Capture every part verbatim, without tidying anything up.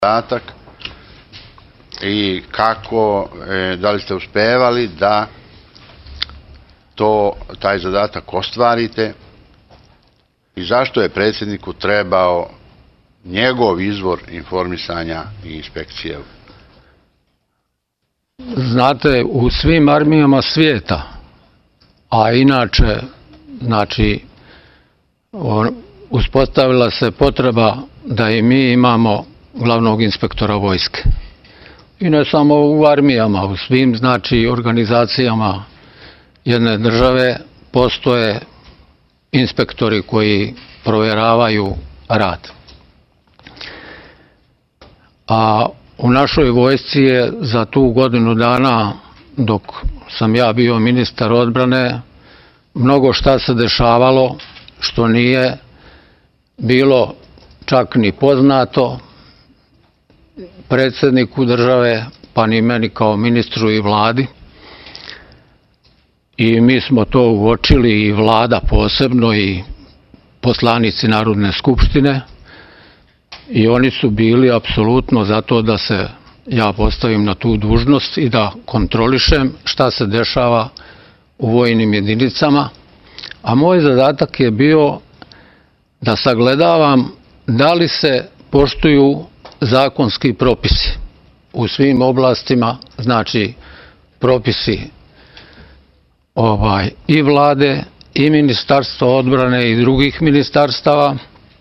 zadatak i kako, da li ste uspevali da to, taj zadatak ostvarite i zašto je predsjedniku trebao njegov izvor informisanja i inspekcije? Znate, u svim armijama svijeta, a inače, znači, uspostavila se potreba da i mi imamo glavnog inspektora vojske. I ne samo u armijama, u svim, znači, organizacijama jedne države postoje inspektori koji provjeravaju rad. A u našoj vojsci je za tu godinu dana, dok sam ja bio ministar odbrane, mnogo šta se dešavalo što nije bilo čak ni poznato predsjedniku države, pa ni meni kao ministru i vladi. I mi smo to uočili, i vlada posebno, i poslanici Narodne skupštine, i oni su bili apsolutno za to da se ja postavim na tu dužnost i da kontrolišem šta se dešava u vojnim jedinicama. A moj zadatak je bio da sagledavam da li se poštuju zakonski propisi u svim oblastima, znači propisi ovaj, i vlade, i ministarstva odbrane i drugih ministarstava.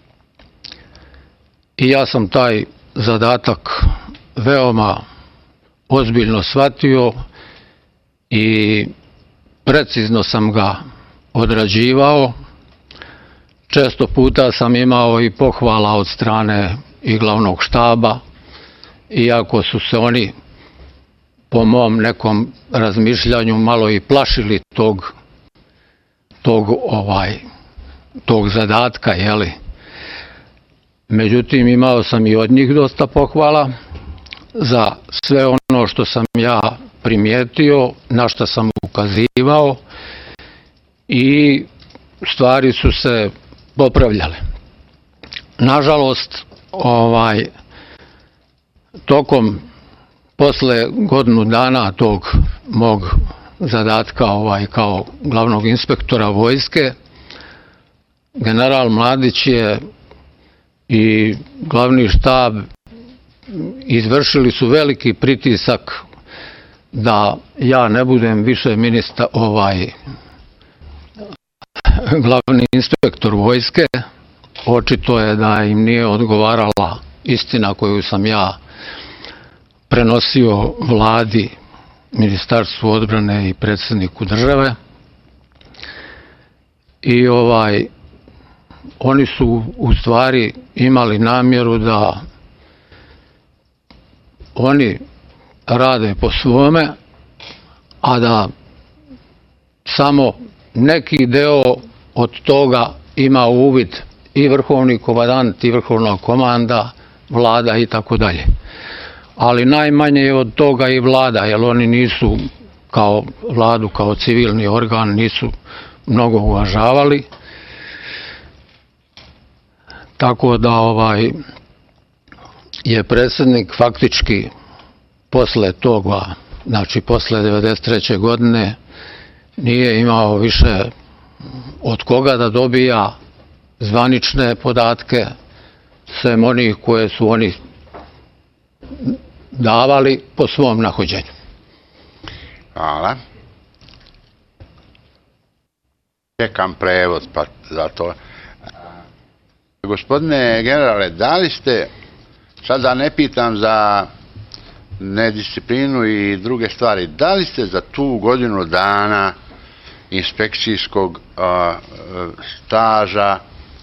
I ja sam taj zadatak veoma ozbiljno shvatio i precizno sam ga odrađivao. Često puta sam imao i pohvala od strane i glavnog štaba, iako su se oni po mom nekom razmišljanju malo i plašili tog, tog, ovaj, tog zadatka, jeli. Međutim, imao sam i od njih dosta pohvala za sve ono što sam ja primijetio, na što sam ukazivao, i stvari su se popravljale. Nažalost, ovaj, tokom posle godinu dana tog mog zadatka ovaj, kao glavnog inspektora vojske, general Mladić je i glavni štab izvršili su veliki pritisak da ja ne budem više ministar, ovaj, glavni inspektor vojske. Očito je da im nije odgovarala istina koju sam ja prenosio vladi, ministarstvu odbrane i predsjedniku države. I ovaj, oni su u stvari imali namjeru da oni rade po svome, a da samo neki deo od toga ima uvid i vrhovni komandant i vrhovna komanda, vlada i tako dalje. Ali najmanje je od toga i vlada, jer oni nisu kao vladu, kao civilni organ, nisu mnogo uvažavali. Tako da ovaj je predsjednik faktički posle toga, znači posle devedeset treće godine, nije imao više od koga da dobija zvanične podatke, sem onih koje su oni davali po svom nahođenju. Hvala. Čekam prevod, pa zato. Gospodine generale, da li ste, sad da ne pitam za nedisciplinu i druge stvari, da li ste za tu godinu dana inspekcijskog a, staža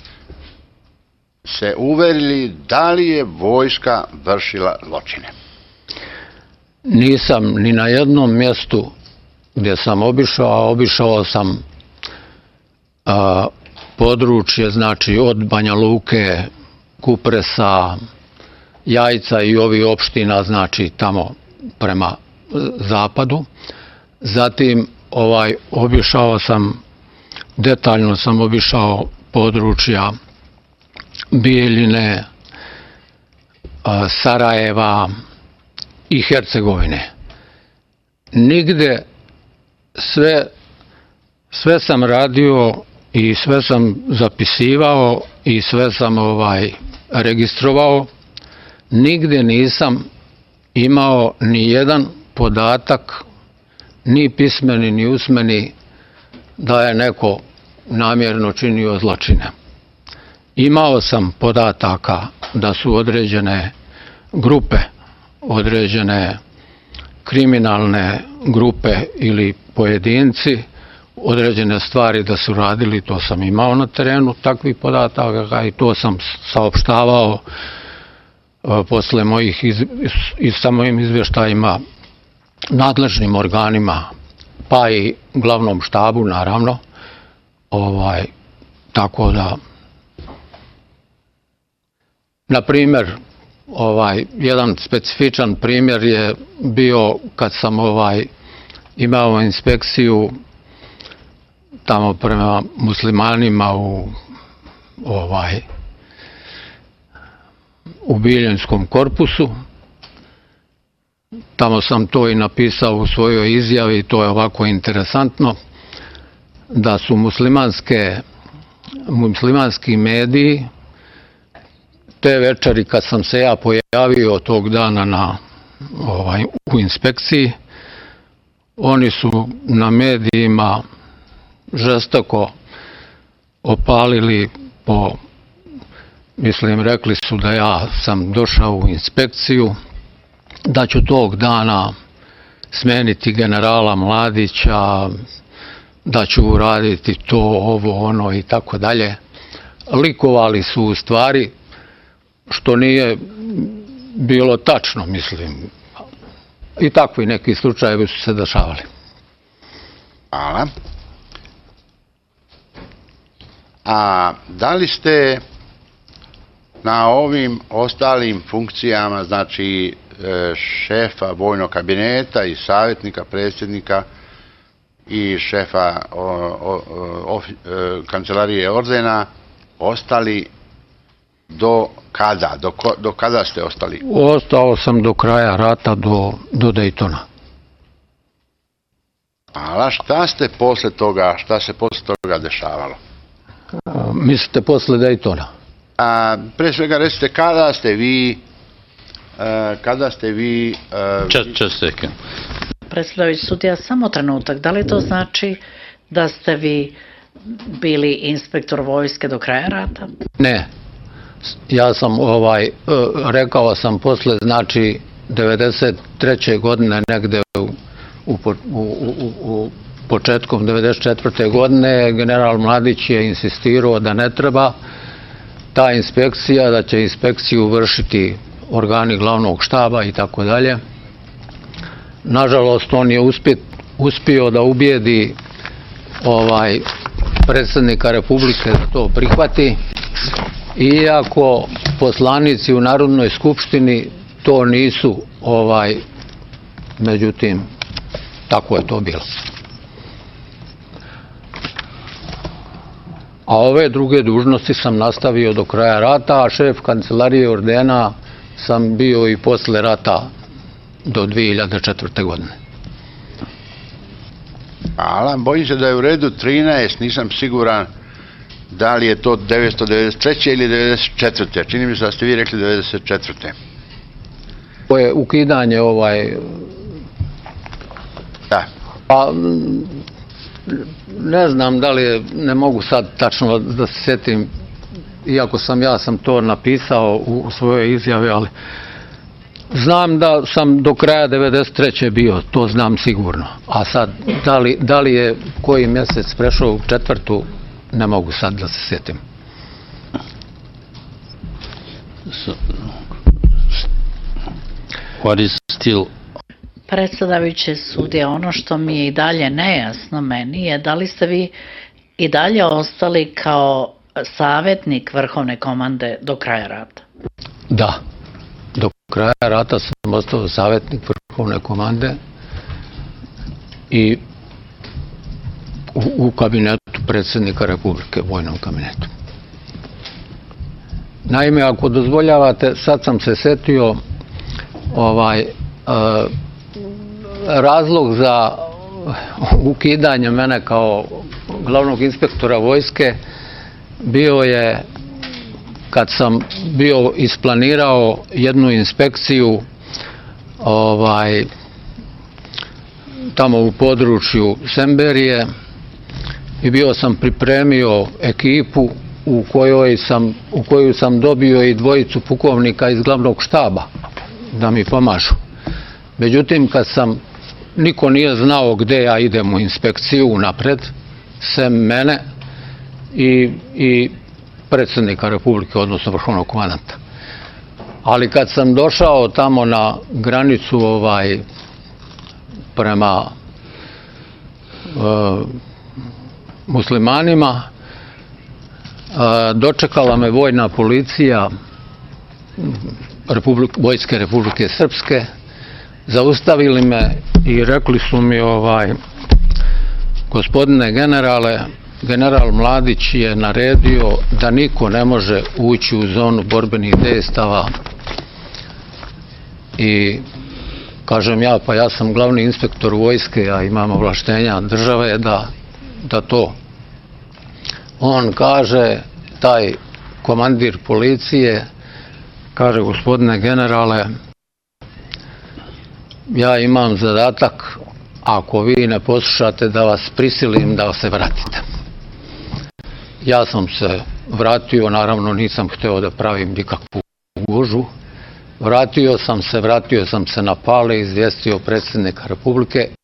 se uverili da li je vojska vršila zločine? Nisam ni na jednom mjestu gdje sam obišao, a obišao sam a, područje, znači od Banja Luke, Kupresa, Jajca i ovih opština, znači tamo prema zapadu. Zatim ovaj obišao sam, detaljno sam obišao područja Bijeljine, Sarajeva i Hercegovine. Nigde sve, sve sam radio i sve sam zapisivao i sve sam ovaj registrovao. Nigde nisam imao ni jedan podatak, ni pismeni, ni usmeni, da je neko namjerno činio zločine. Imao sam podataka da su određene grupe, određene kriminalne grupe ili pojedinci, određene stvari da su radili, to sam imao na terenu, takvih podataka, i to sam saopštavao posle mojih i sa mojim izvještajima nadležnim organima, pa i glavnom štabu, naravno. Ovaj, tako da, na primjer, ovaj, jedan specifičan primjer je bio kad sam ovaj, imao inspekciju tamo prema muslimanima u ovaj, u Biljanskom korpusu. Tamo sam to i napisao u svojoj izjavi, to je ovako interesantno, da su muslimanske, muslimanski mediji te večeri kad sam se ja pojavio tog dana na, ovaj, u inspekciji, oni su na medijima žestoko opalili po, mislim, rekli su da ja sam došao u inspekciju, da ću tog dana smeniti generala Mladića, da ću uraditi to, ovo, ono i tako dalje. Likovali su u stvari, što nije bilo tačno, mislim. I takvi neki slučajevi su se dešavali. Hvala. A da li ste na ovim ostalim funkcijama, znači šefa vojnog kabineta i savjetnika predsjednika i šefa o, o, o, kancelarije ordena, ostali do kada? Do, do kada ste ostali? Ostao sam do kraja rata, do, do Dejtona. A šta ste posle toga, šta se posle toga dešavalo? A, mislite posle Dejtona? A, pre svega recite kada ste vi kada ste vi... Just second. Predsjedavajući sudija, samo trenutak. Da li to znači da ste vi bili inspektor vojske do kraja rata? Ne. Ja sam ovaj, rekao sam posle, znači devedeset treće godine, negde u, u, u, u, u početkom devedeset četvrte godine, general Mladić je insistirao da ne treba ta inspekcija, da će inspekciju vršiti organi glavnog štaba i tako dalje. Nažalost, on je uspjet, uspio da ubijedi ovaj, predsjednika Republike da to prihvati, iako poslanici u Narodnoj skupštini to nisu, ovaj, međutim, tako je to bilo. A ove druge dužnosti sam nastavio do kraja rata, a šef kancelarije ordena sam bio i posle rata do dvije hiljade četvrte. godine. Hvala, bojim se da je u redu trinaest, nisam siguran da li je to devetsto devedeset treće ili devedeset četvrte. Čini mi se da ste vi rekli devedeset četvrte. To je ukidanje ovaj... Da. Pa, ne znam da li je, ne mogu sad tačno da se sjetim, iako sam ja sam to napisao u svojoj izjavi, ali znam da sam do kraja devedeset treće bio, to znam sigurno. A sad, da li, da li je koji mjesec prešao u četvrtu, ne mogu sad da se sjetim. So, what is still... Predsjedavajući sudija, ono što mi je i dalje nejasno meni je da li ste vi i dalje ostali kao savjetnik Vrhovne komande do kraja rata? Da, do kraja rata sam ostao savjetnik Vrhovne komande i u, u kabinetu predsjednika Republike, vojnom kabinetu. Naime, ako dozvoljavate, sad sam se setio ovaj, e, razlog za ukidanje mene kao glavnog inspektora vojske bio je kad sam bio isplanirao jednu inspekciju ovaj, tamo u području Semberije i bio sam pripremio ekipu u kojoj sam, u koju sam dobio i dvojicu pukovnika iz glavnog štaba da mi pomažu. Međutim, kad sam, niko nije znao gde ja idem u inspekciju napred, sem mene i, i predsjednika Republike, odnosno vrhovnog komandanta. Ali kad sam došao tamo na granicu ovaj, prema e, muslimanima, e, dočekala me vojna policija Republik, Vojske Republike Srpske, zaustavili me i rekli su mi ovaj, gospodine generale, general Mladić je naredio da niko ne može ući u zonu borbenih dejstava i kažem ja, pa ja sam glavni inspektor vojske, ja imam ovlaštenja države da, da to. On kaže, taj komandir policije, kaže gospodine generale, ja imam zadatak, ako vi ne poslušate, da vas prisilim da se vratite. Ja sam se vratio, naravno nisam hteo da pravim nikakvu gužu. Vratio sam se, vratio sam se na Pale, izvijestio predsjednika Republike